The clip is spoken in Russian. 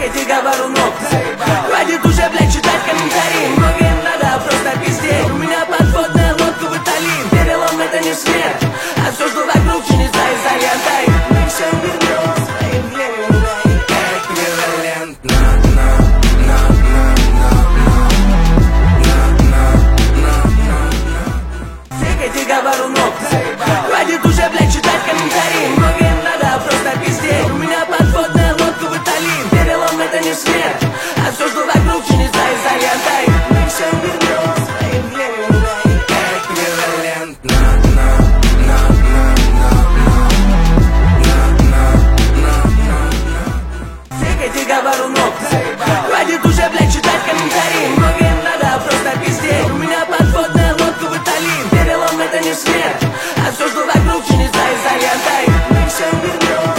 Эти говорунов хватит уже, блядь, читать комментарии. Много им надо просто пиздеть. У меня подводная лодка в Италии. Перелом это не смерть, а все, что вокруг, чинится изолентой. Мы все вернем своим временной эквивалентно. Всех этих говорунов хватит уже, блядь, читать комментарии. Много им надо просто пиздеть. У меня подводная лодка в Италии. Перелом это не смерть, а все, что вокруг, чинится изолентой. Мы все вернем своим временной эквивалентно. Всех этих говорунов хватит уже, блядь, читать комментарии. Много им надо просто пиздеть. У меня подводная лодка в Италии. Перелом это не смерть, а все, что вокруг, чинится изолентой. Мы все вернем